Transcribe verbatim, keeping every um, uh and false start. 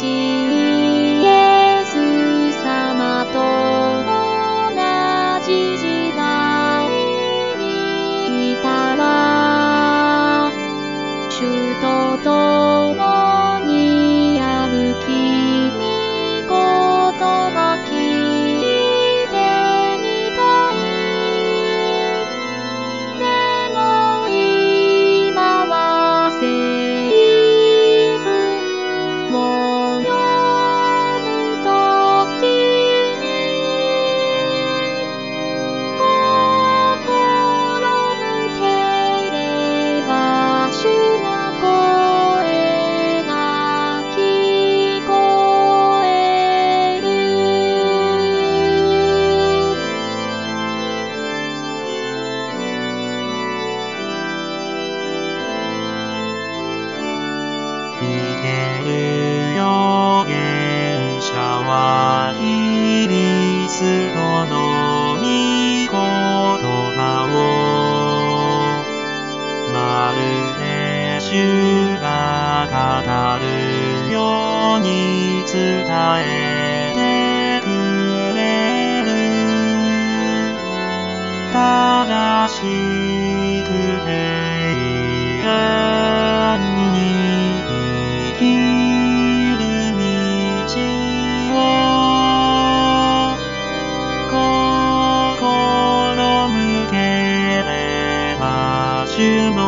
しいイエス様と同じ時代にいたわ。主と共に歩き、御言葉聞いてみたい。でも今は聖文を読むときに心向ければ主の声が聞こえる。 生ける預言者はキリストの御言葉をまるで主が語るように伝えてくれる。正しく平安に生きる道を心向ければ主の